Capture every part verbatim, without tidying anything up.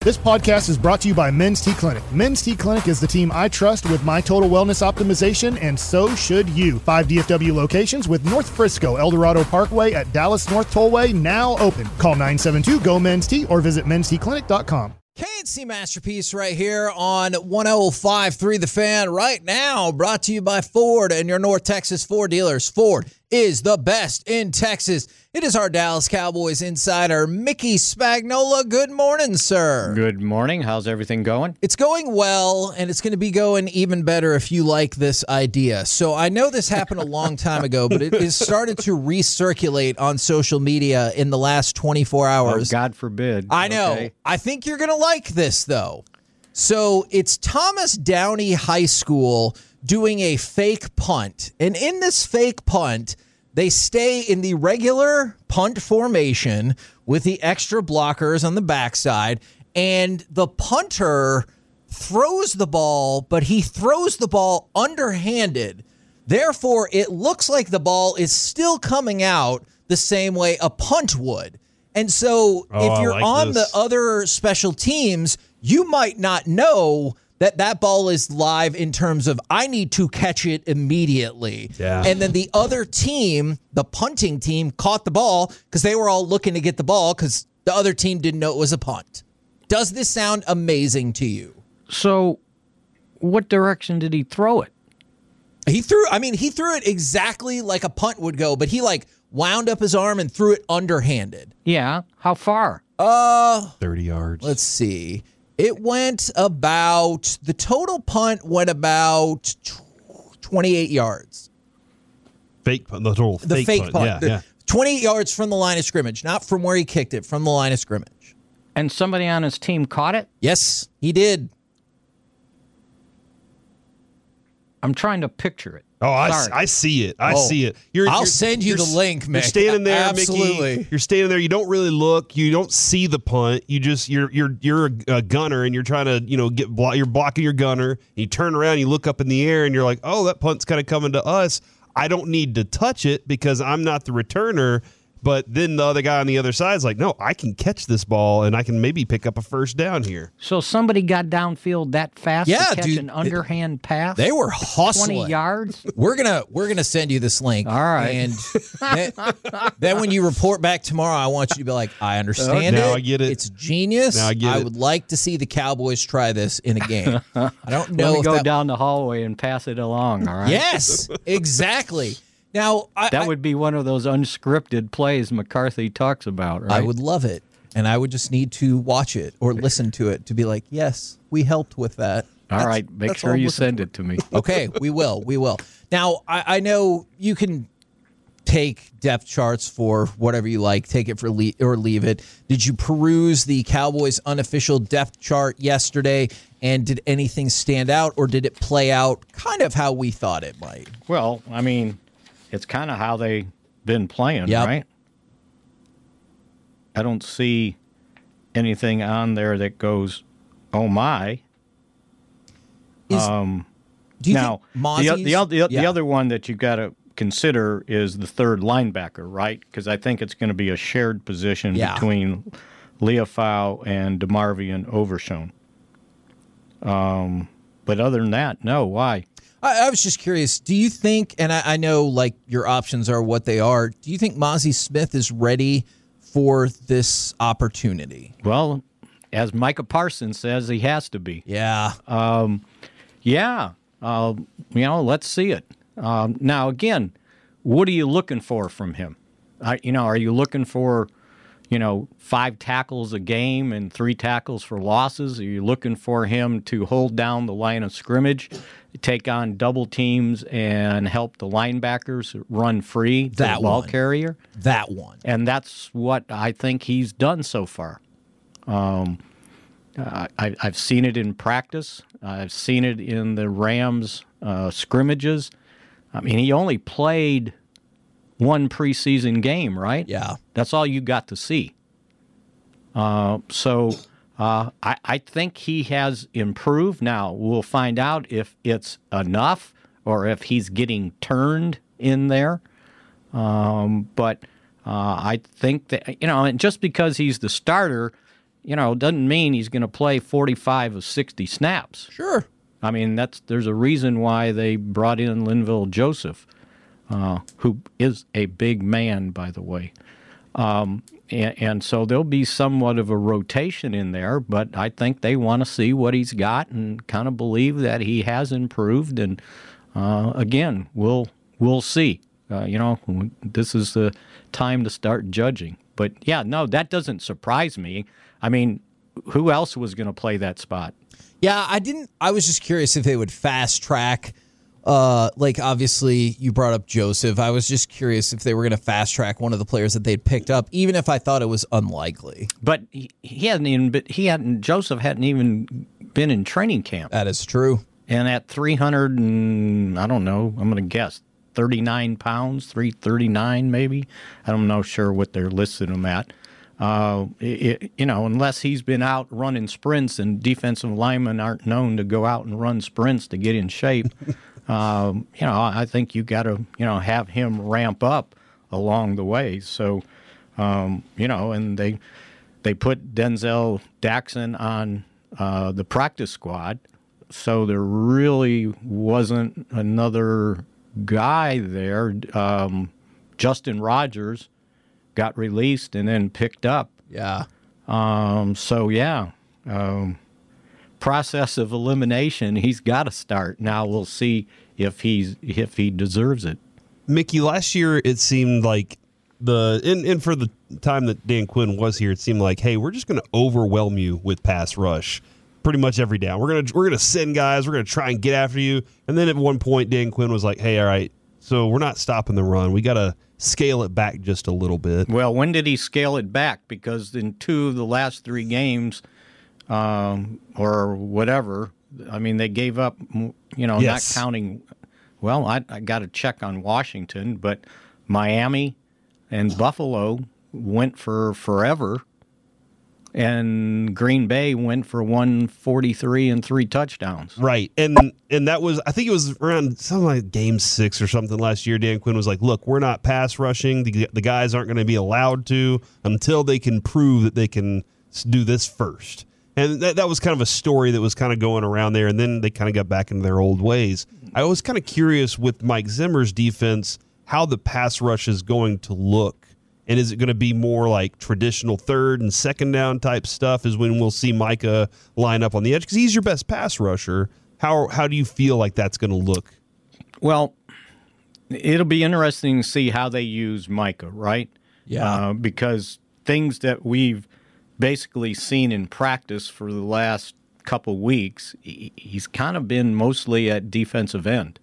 This podcast is brought to you by Men's T Clinic. Men's T Clinic is the team I trust with my total wellness optimization, and so should you. Five D F W locations with North Frisco, El Dorado Parkway at Dallas North Tollway now open. Call nine seven two, G O, Men's T or visit mens t clinic dot com. K and C Masterpiece right here on one oh five point three The Fan right now, brought to you by Ford and your North Texas Ford dealers. Ford is the best in Texas. It is our Dallas Cowboys insider, Mickey Spagnola. Good morning, sir. Good morning. How's everything going? It's going well, and it's going to be going even better if you like this idea. So I know this happened a long time ago, but it has started to recirculate on social media in the last twenty-four hours. Oh, God forbid. I know. Okay. I think you're going to like this, though. So it's Thomas Downey High School doing a fake punt. And in this fake punt, they stay in the regular punt formation with the extra blockers on the backside, and the punter throws the ball, but he throws the ball underhanded. Therefore, it looks like the ball is still coming out the same way a punt would. And so Oh, if you're I like on this. the other special teams, you might not know that that ball is live in terms of I need to catch it immediately. Yeah. And then the other team, the punting team, caught the ball because they were all looking to get the ball because the other team didn't know it was a punt. Does this sound amazing to you? So, what direction did he throw it? He threw, I mean, he threw it exactly like a punt would go, but he like wound up his arm and threw it underhanded. Yeah. How far? Uh, thirty yards. let's see. It went about, the total punt went about twenty-eight yards. Fake punt. The total The fake, fake punt. punt. Yeah, The- yeah. twenty-eight yards from the line of scrimmage, not from where he kicked it, from the line of scrimmage. And somebody on his team caught it? Yes, he did. I'm trying to picture it. Oh, I, Sorry. I see it. I Oh, see it. You're, I'll you're- send you you're the s- link, You're Mick. standing there, Absolutely. Mickey. You're standing there. You don't really look. You don't see the punt. You just you're you're you're a, a gunner, and you're trying to you know get blo- you're blocking your gunner. And you turn around, you look up in the air, and you're like, oh, that punt's kind of coming to us. I don't need to touch it because I'm not the returner. But then the other guy on the other side is like, no, I can catch this ball, and I can maybe pick up a first down here. So, somebody got downfield that fast Yeah, to catch dude. an underhand pass? They were hustling. twenty yards? We're gonna we're gonna send you this link. All right. And then, then when you report back tomorrow, I want you to be like, I understand Now it. I get it. It's genius. Now I get it. would like to see the Cowboys try this in a game. I don't know Let me if go that, down the hallway and pass it along, all right? Yes, exactly. Now I, That I, would be one of those unscripted plays McCarthy talks about, right? I would love it, and I would just need to watch it or listen to it to be like, yes, we helped with that. All That's- right, make that's all sure I'm you looking send for. it to me. Okay, we will. We will. Now, I, I know you can take depth charts for whatever you like, take it for le- or leave it. Did you peruse the Cowboys' unofficial depth chart yesterday, and did anything stand out, or did it play out kind of how we thought it might? Well, I mean, it's kind of how they've been playing, Yep. right? I don't see anything on there that goes, oh my. Is, Um, do you now, think the, o- Mozzie's- the, o- the, o- the Yeah. other one that you've got to consider is the third linebacker, right? Because I think it's going to be a shared position Yeah. between Leofau and DeMarvion Overshone. Um, but other than that, no. Why? I, I was just curious. Do you think, and I, I know like your options are what they are, do you think Mozzie Smith is ready for this opportunity? Well, as Micah Parsons says, he has to be. Yeah. Um, yeah, uh, you know, let's see it. Um, now, again, what are you looking for from him? I, you know, are you looking for, you know, five tackles a game and three tackles for losses? Are you looking for him to hold down the line of scrimmage, take on double teams, and help the linebackers run free, to That the ball one. carrier? That one. And that's what I think he's done so far. Um, I, I've seen it in practice. I've seen it in the Rams uh, scrimmages. I mean, he only played one preseason game, right? Yeah. That's all you got to see. Uh, so uh, I, I think he has improved. Now, we'll find out if it's enough or if he's getting turned in there. Um, but uh, I think that, you know, and just because he's the starter, you know, doesn't mean he's going to play forty-five of sixty snaps. Sure. I mean, that's there's a reason why they brought in Linville Joseph, uh, who is a big man, by the way. Um, and, and so there'll be somewhat of a rotation in there, but I think they want to see what he's got and kind of believe that he has improved. And uh, again, we'll we'll see. Uh, you know, this is the time to start judging. But yeah, no, that doesn't surprise me. I mean, who else was going to play that spot? Yeah, I didn't. I was just curious if they would fast track. Uh, like, obviously, you brought up Joseph. I was just curious if they were going to fast track one of the players that they'd picked up, even if I thought it was unlikely. But he, he hadn't even. But he hadn't. Joseph hadn't even been in training camp. That is true. And at three hundred and I don't know. I'm going to guess thirty-nine pounds, three thirty-nine maybe. I don't know sure what they're listing him at. Uh, it, you know, unless he's been out running sprints, and defensive linemen aren't known to go out and run sprints to get in shape. um, you know, I think you got to, you know, have him ramp up along the way. So, um, you know, and they they put Denzel Daxon on uh, the practice squad, so there really wasn't another guy there. Um, Justin Rogers got released and then picked up. Yeah. Um, so, yeah, um, process of elimination, he's got to start. Now we'll see if he's if he deserves it. Mickey, last year it seemed like the and, and for the time that Dan Quinn was here, it seemed like, hey, we're just going to overwhelm you with pass rush pretty much every down. We're gonna we're gonna send guys. We're gonna try and get after you. And then at one point, Dan Quinn was like, hey, all right, so we're not stopping the run. We got to scale it back just a little bit. Well, when did he scale it back? Because in two of the last three games, um, or whatever, I mean, they gave up, you know, Yes. not counting. Well, I, I got to check on Washington, but Miami and Buffalo went for forever, and Green Bay went for one forty-three and three touchdowns. Right. And and that was, I think it was around something like game six or something last year. Dan Quinn was like, look, we're not pass rushing. The, the guys aren't going to be allowed to until they can prove that they can do this first. And that, that was kind of a story that was kind of going around there. And then they kind of got back into their old ways. I was kind of curious with Mike Zimmer's defense, how the pass rush is going to look. And is it going to be more like traditional third and second down type stuff is when we'll see Micah line up on the edge? Because he's your best pass rusher. How how do you feel like that's going to look? Well, it'll be interesting to see how they use Micah, right? Yeah. Uh, because things that we've basically seen in practice for the last couple weeks, he, he's kind of been mostly at defensive end.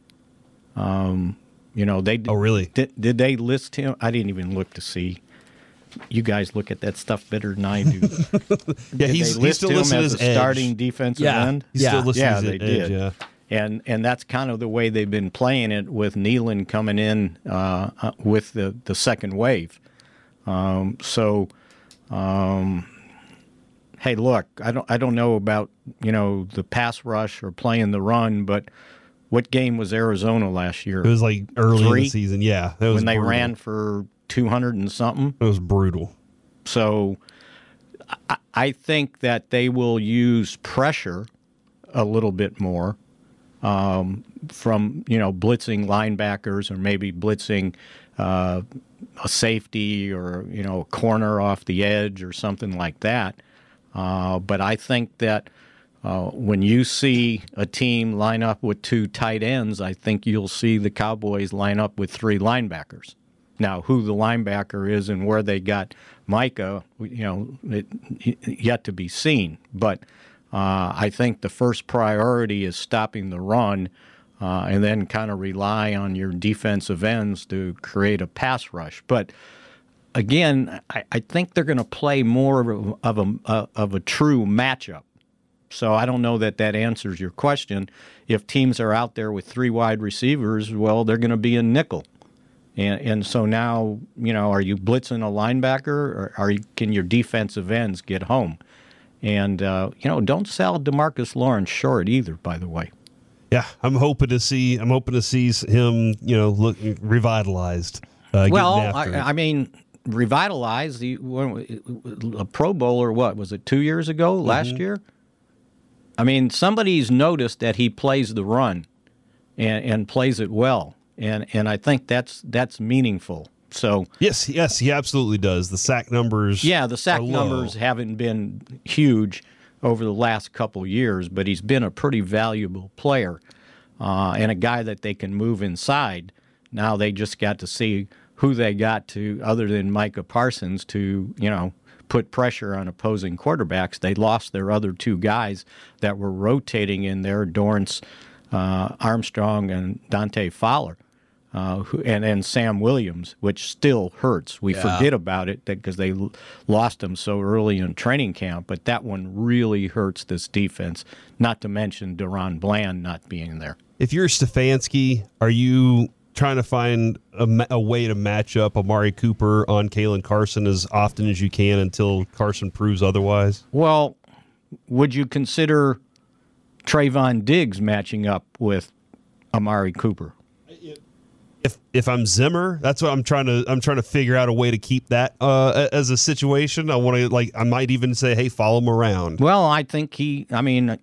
Um. You know, they Oh, really? Did, did they list him? I didn't even look to see. You guys look at that stuff better than I do. Yeah, Did he's, they he's list still him listed as as a edge. starting defensive Yeah. end? He's Yeah. still listed Yeah, as they edge, did. yeah. And and that's kind of the way they've been playing it with Nealon coming in uh, uh, with the, the second wave. Um, so, um, hey, look, I don't I don't know about you know the pass rush or playing the run, but what game was Arizona last year? It was like early in Three? the season. Yeah, that was when they brutal. ran for two hundred and something. It was brutal. So I, I think that they will use pressure a little bit more um, from, you know, blitzing linebackers or maybe blitzing uh, a safety or, you know, a corner off the edge or something like that. Uh, but I think that uh, when you see a team line up with two tight ends, I think you'll see the Cowboys line up with three linebackers. Now, who the linebacker is and where they got Micah, you know, it, yet to be seen. But uh, I think the first priority is stopping the run uh, and then kind of rely on your defensive ends to create a pass rush. But again, I, I think they're going to play more of a, of a uh, of a true matchup. So I don't know that that answers your question. If teams are out there with three wide receivers, well, they're going to be in nickel. And and so now, you know, are you blitzing a linebacker or are you, can your defensive ends get home? And, uh, you know, don't sell DeMarcus Lawrence short either, by the way. Yeah, I'm hoping to see. I'm hoping to see him, you know, look revitalized. Uh, Well, getting after I, it. I mean, revitalized. He, a Pro Bowler, what was it? Two years ago, last mm-hmm. year. I mean, somebody's noticed that he plays the run, and, and plays it well, and and I think that's that's meaningful. So yes, yes, he absolutely does. The sack numbers, yeah, the sack numbers haven't been huge over the last couple years, but he's been a pretty valuable player uh, and a guy that they can move inside. Now they just got to see who they got to, other than Micah Parsons, to, you know, put pressure on opposing quarterbacks. They lost their other two guys that were rotating in there, Dorrance uh, Armstrong and Dante Fowler. Uh, who, and and Sam Williams, which still hurts. We yeah. forget about it because they l- lost him so early in training camp, but that one really hurts this defense, not to mention Deron Bland not being there. If you're Stefanski, are you trying to find a, ma- a way to match up Amari Cooper on Kalen Carson as often as you can until Carson proves otherwise? Well, would you consider Trayvon Diggs matching up with Amari Cooper? If if I'm Zimmer, that's what I'm trying to I'm trying to figure out a way to keep that uh, as a situation. I want to like I might even say, hey, follow him around. Well, I think he. I mean,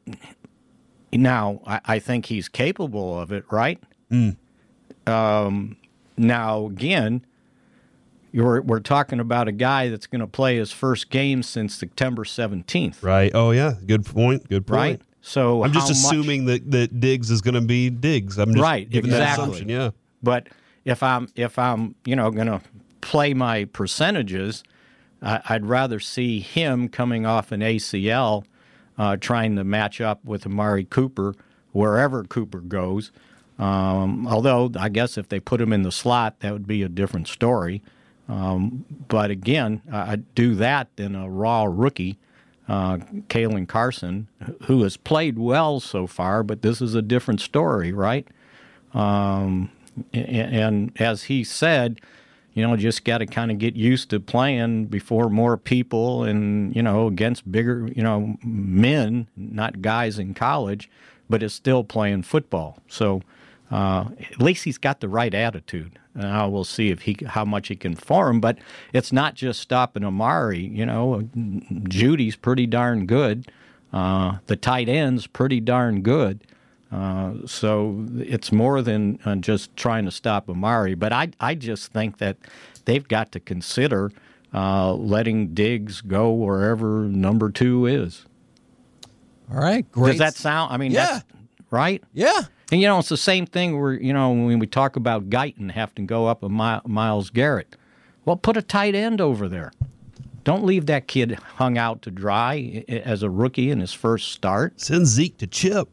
now I, I think he's capable of it, right? Mm. Um, now again, you're we're talking about a guy that's going to play his first game since September seventeenth. Right. Oh yeah. Good point. Good point. Right. So I'm just how assuming much, that, that Diggs is going to be Diggs. I'm just right. giving Exactly. that assumption. Yeah. But if I'm if I'm you know going to play my percentages, uh, I'd rather see him coming off an A C L, uh, trying to match up with Amari Cooper wherever Cooper goes. Um, although I guess if they put him in the slot, that would be a different story. Um, but again, I'd do that than a raw rookie, uh, Kalen Carson, who has played well so far. But this is a different story, right? Um, And, and as he said, you know, just got to kind of get used to playing before more people and, you know, against bigger, you know, men, not guys in college, but is still playing football. So uh, at least he's got the right attitude. And I will see if he how much he can form. But it's not just stopping Amari. You know, Judy's pretty darn good. Uh, the tight end's pretty darn good. Uh, so it's more than uh, just trying to stop Amari. But I I just think that they've got to consider uh, letting Diggs go wherever number two is. All right, great. Does that sound, I mean, yeah. that's, right? Yeah. And, you know, it's the same thing where, you know, when we talk about Guyton having to go up a Mi- Myles Garrett. Well, put a tight end over there. Don't leave that kid hung out to dry as a rookie in his first start. Send Zeke to Chip.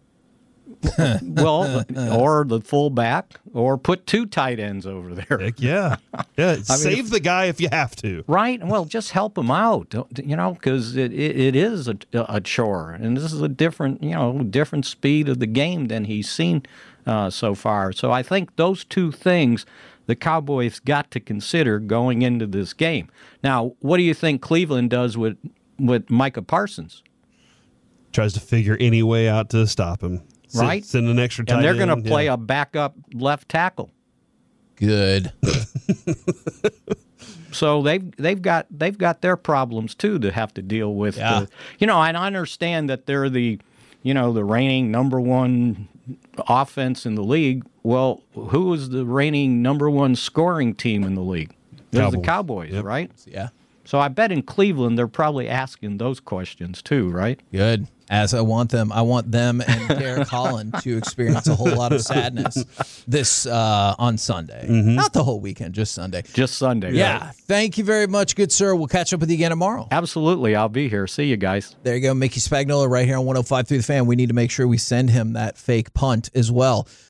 Well, or the fullback, or put two tight ends over there. Heck yeah. Yeah. I Save mean, if, the guy if you have to. Right? Well, just help him out, you know, because it, it, it is a, a chore. And this is a different, you know, different speed of the game than he's seen uh, so far. So I think those two things the Cowboys got to consider going into this game. Now, what do you think Cleveland does with, with Micah Parsons? Tries to figure any way out to stop him. Right? Send an extra tight end. And they're going to play yeah. a backup left tackle. Good. So they've they've got they've got their problems too to have to deal with. Yeah. The, you know, and I understand that they're the, you know, the reigning number one offense in the league. Well, who is the reigning number one scoring team in the league? There's Cowboys. the Cowboys, Yep. right? Yeah. So I bet in Cleveland they're probably asking those questions too, right? Good. As I want them, I want them and Derek Holland to experience a whole lot of sadness this uh, on Sunday. Mm-hmm. Not the whole weekend, just Sunday. Just Sunday. Yeah. Right? Thank you very much, good sir. We'll catch up with you again tomorrow. Absolutely. I'll be here. See you guys. There you go. Mickey Spagnola right here on one oh five point three The Fan. We need to make sure we send him that fake punt as well.